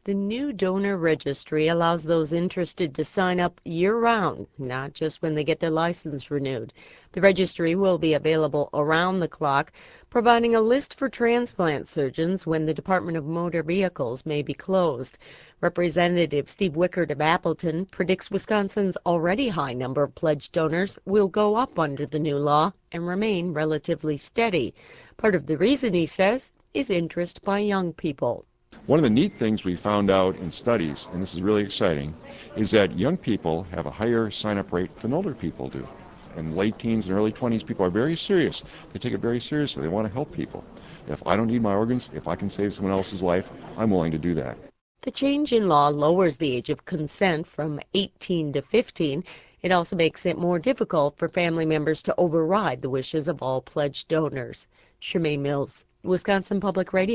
The new donor registry allows those interested to sign up year-round, not just when they get their license renewed. The registry will be available around the clock, providing a list for transplant surgeons when the Department of Motor Vehicles may be closed. Representative Steve Wickard of Appleton predicts Wisconsin's already high number of pledged donors will go up under the new law and remain relatively steady. Part of the reason, he says, is interest by young people. One of the neat things we found out in studies, and this is really exciting, is that young people have a higher sign-up rate than older people do. In late teens and early 20s, people are very serious. They take it very seriously. They want to help people. If I don't need my organs, if I can save someone else's life, I'm willing to do that. The change in law lowers the age of consent from 18 to 15. It also makes it more difficult for family members to override the wishes of all pledged donors. Shemaine Mills, Wisconsin Public Radio.